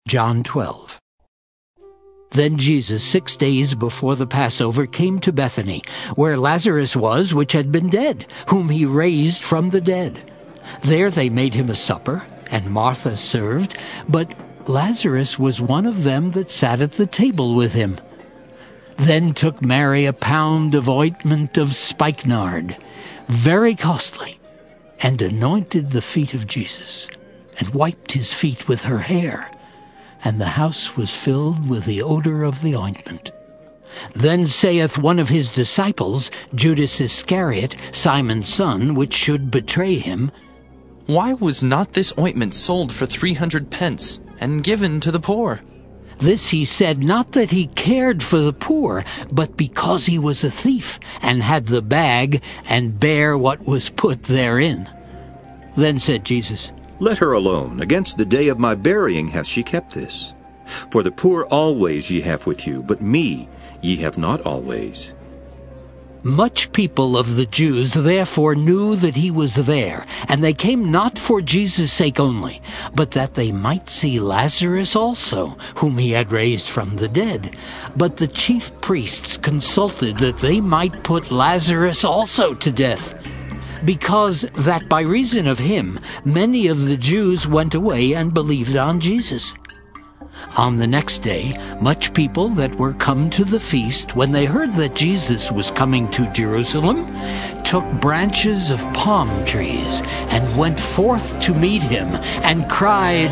John 12. Then Jesus, 6 days before the Passover, came to Bethany, where Lazarus was, which had been dead, whom he raised from the dead. There they made him a supper, and Martha served, but Lazarus was one of them that sat at the table with him. Then took Mary a pound of ointment of spikenard, very costly, and anointed the feet of Jesus, and wiped his feet with her hair. And the house was filled with the odor of the ointment. Then saith one of his disciples, Judas Iscariot, Simon's son, which should betray him, Why was not this ointment sold for 300 pence, and given to the poor? This he said not that he cared for the poor, but because he was a thief, and had the bag, and bare what was put therein. Then said Jesus, Let her alone. Against the day of my burying hath she kept this. For the poor always ye have with you, but me ye have not always. Much people of the Jews therefore knew that he was there, and they came not for Jesus' sake only, but that they might see Lazarus also, whom he had raised from the dead. But the chief priests consulted that they might put Lazarus also to death, because that by reason of him many of the Jews went away and believed on Jesus. On the next day, much people that were come to the feast, when they heard that Jesus was coming to Jerusalem, took branches of palm trees, and went forth to meet him, and cried,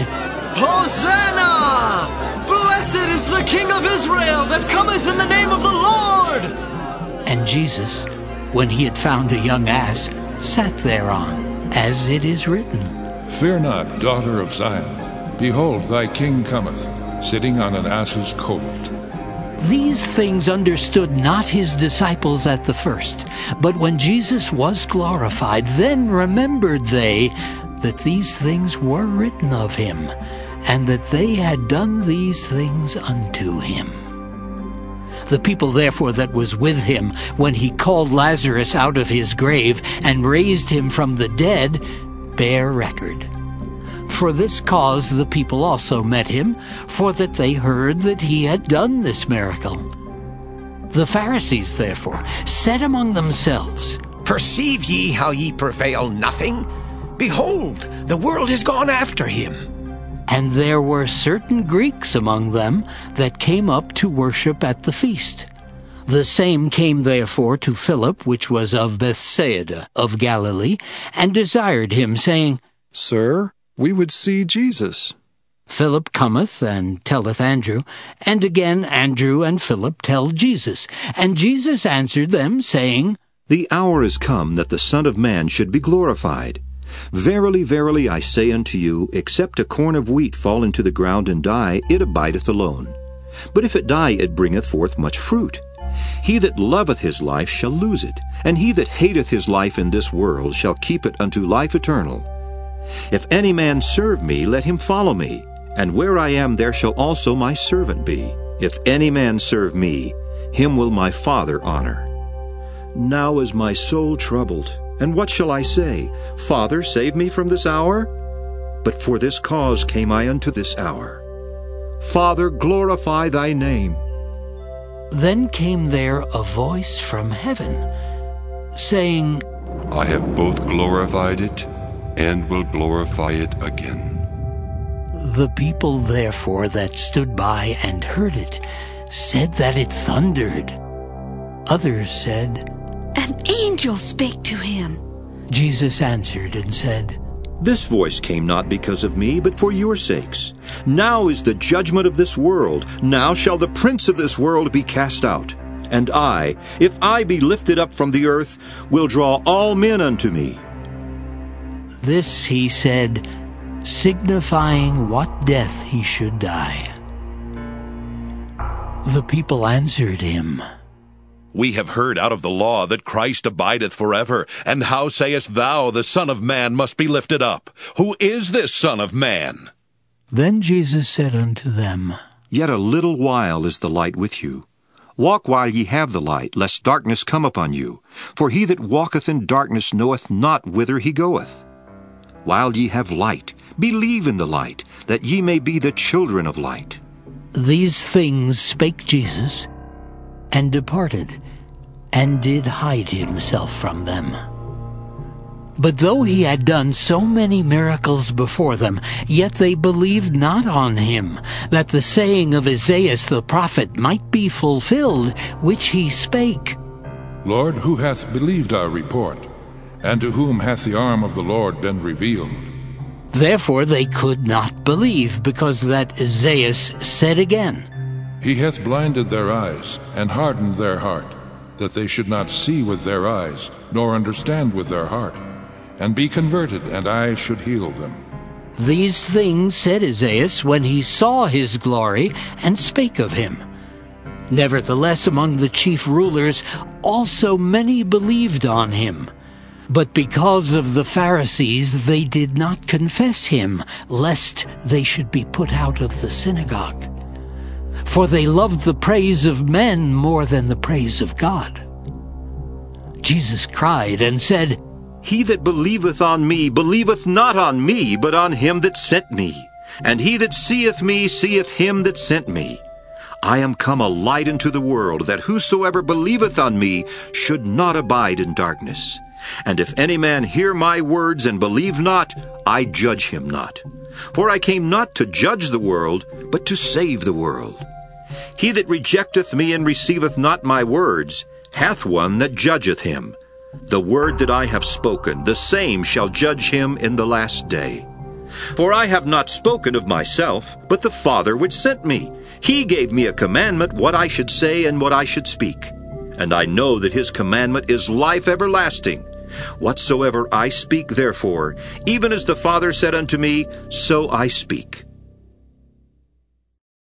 Hosanna! Blessed is the King of Israel that cometh in the name of the Lord! And Jesus, when he had found a young ass, sat thereon, as it is written, Fear not, daughter of Zion. Behold, thy king cometh, sitting on an ass's colt. These things understood not his disciples at the first. But when Jesus was glorified, then remembered they that these things were written of him, and that they had done these things unto him. The people therefore that was with him, when he called Lazarus out of his grave, and raised him from the dead, bear record. For this cause the people also met him, for that they heard that he had done this miracle. The Pharisees therefore said among themselves, Perceive ye how ye prevail nothing? Behold, the world is gone after him. And there were certain Greeks among them that came up to worship at the feast. The same came therefore to Philip, which was of Bethsaida of Galilee, and desired him, saying, Sir, we would see Jesus. Philip cometh and telleth Andrew, and again Andrew and Philip tell Jesus. And Jesus answered them, saying, The hour is come that the Son of Man should be glorified. Verily, verily, I say unto you, except a corn of wheat fall into the ground and die, it abideth alone. But if it die, it bringeth forth much fruit. He that loveth his life shall lose it, and he that hateth his life in this world shall keep it unto life eternal. If any man serve me, let him follow me, and where I am there shall also my servant be. If any man serve me, him will my Father honor. Now is my soul troubled, and what shall I say? Father, save me from this hour? But for this cause came I unto this hour. Father, glorify thy name. Then came there a voice from heaven, saying, I have both glorified it, and will glorify it again. The people therefore that stood by and heard it said that it thundered. Others said, An angel spake to him. Jesus answered and said, This voice came not because of me, but for your sakes. Now is the judgment of this world. Now shall the prince of this world be cast out. And I, if I be lifted up from the earth, will draw all men unto me. This he said, signifying what death he should die. The people answered him, We have heard out of the law that Christ abideth forever. And how sayest thou, the Son of Man must be lifted up? Who is this Son of Man? Then Jesus said unto them, Yet a little while is the light with you. Walk while ye have the light, lest darkness come upon you. For he that walketh in darkness knoweth not whither he goeth. While ye have light, Believe in the light, that ye may be the children of light. These things spake Jesus, and departed, and did hide himself from them. But though he had done so many miracles before them, yet they believed not on him, that the saying of Isaiah the prophet might be fulfilled, which he spake. Lord, who hath believed our report? And to whom hath the arm of the Lord been revealed? Therefore they could not believe, because that Isaiah said again, He hath blinded their eyes, and hardened their heart, that they should not see with their eyes, nor understand with their heart, and be converted, and I should heal them. These things said Isaiah when he saw his glory, and spake of him. Nevertheless, among the chief rulers also many believed on him. But because of the Pharisees they did not confess him, lest they should be put out of the synagogue. For they loved the praise of men more than the praise of God. Jesus cried and said, He that believeth on me believeth not on me, but on him that sent me. And he that seeth me seeth him that sent me. I am come a light into the world, that whosoever believeth on me should not abide in darkness. And if any man hear my words and believe not, I judge him not. For I came not to judge the world, but to save the world. He that rejecteth me and receiveth not my words hath one that judgeth him. The word that I have spoken, the same shall judge him in the last day. For I have not spoken of myself, but the Father which sent me. He gave me a commandment what I should say and what I should speak. And I know that his commandment is life everlasting. Whatsoever I speak, therefore, even as the Father said unto me, so I speak.